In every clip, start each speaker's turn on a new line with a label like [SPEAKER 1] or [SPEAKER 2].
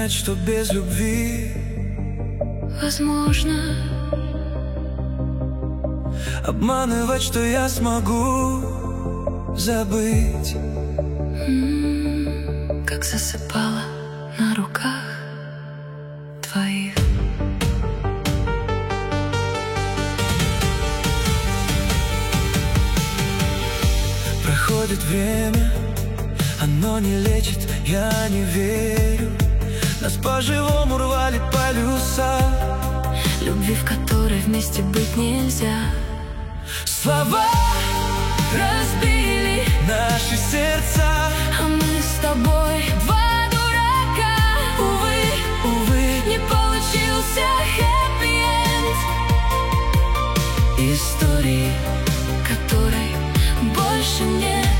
[SPEAKER 1] понять, что без любви
[SPEAKER 2] возможно
[SPEAKER 1] обманывать, что я смогу забыть.
[SPEAKER 2] Как засыпала на руках твоих.
[SPEAKER 1] Проходит время, оно не лечит, я не верю. Нас по-живому рвали полюса,
[SPEAKER 2] Любви, в которой вместе быть нельзя.
[SPEAKER 1] слова разбили наши сердца,
[SPEAKER 2] А мы с тобой два дурака.
[SPEAKER 1] увы,
[SPEAKER 2] Не получился хэппи-энд
[SPEAKER 1] истории,
[SPEAKER 2] которой больше нет.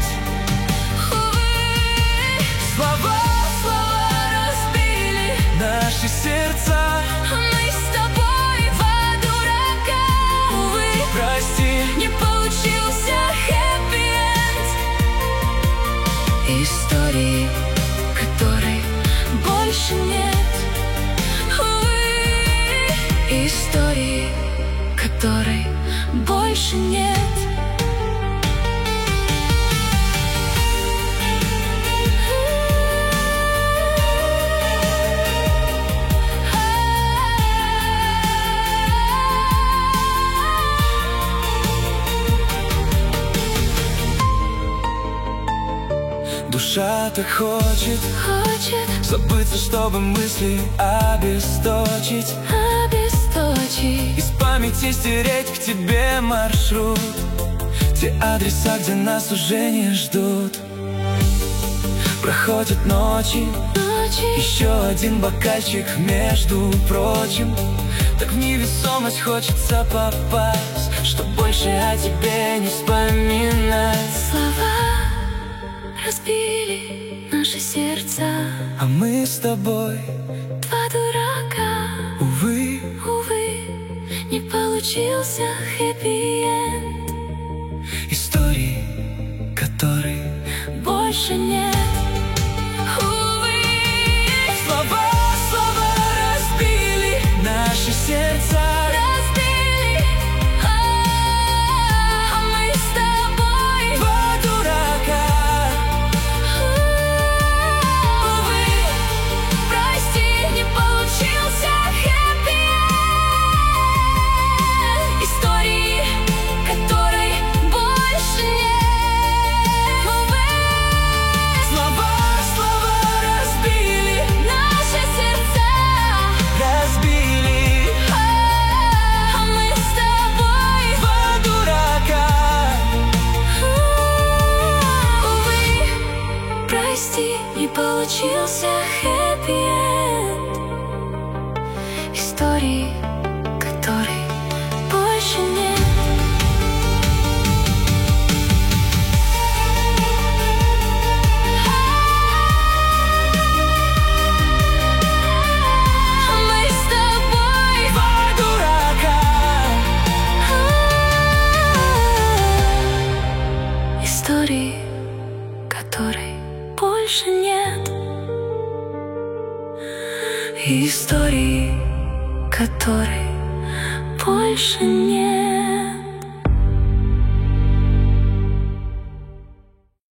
[SPEAKER 2] Увы,
[SPEAKER 1] слова
[SPEAKER 2] разбили
[SPEAKER 1] наши сердца.
[SPEAKER 2] а мы с тобой два дурака. Увы,
[SPEAKER 1] Прости,
[SPEAKER 2] не получился хэппи-энд истории, которой больше нет. Увы, истории, которой больше нет.
[SPEAKER 1] душа так хочет забыться, чтобы мысли обесточить, Из памяти стереть к тебе маршрут, те адреса, где нас уже не ждут. Проходят ночи, еще один бокальчик, между прочим. Так в невесомость хочется попасть, чтоб больше о тебе не вспоминать.
[SPEAKER 2] Слова разбили наши сердца,
[SPEAKER 1] А мы с тобой,
[SPEAKER 2] два дурака.
[SPEAKER 1] увы,
[SPEAKER 2] Не получился хэппи-энд,
[SPEAKER 1] истории, которой
[SPEAKER 2] больше нет. Увы,
[SPEAKER 1] слова разбили наши сердца.
[SPEAKER 2] разбили, а мы с тобой
[SPEAKER 1] Два дурака,
[SPEAKER 2] увы, прости, не получился хэппи-энд истории, которой больше нет. Увы,
[SPEAKER 1] слова разбили,
[SPEAKER 2] наши сердца,
[SPEAKER 1] разбили.
[SPEAKER 2] а мы с тобой
[SPEAKER 1] Два дурака,
[SPEAKER 2] увы, прости, не получился хэппи-энд истории, которой больше нет. А мы с тобой
[SPEAKER 1] два дурака,
[SPEAKER 2] истории, которой больше нет. Истории, которой больше нет.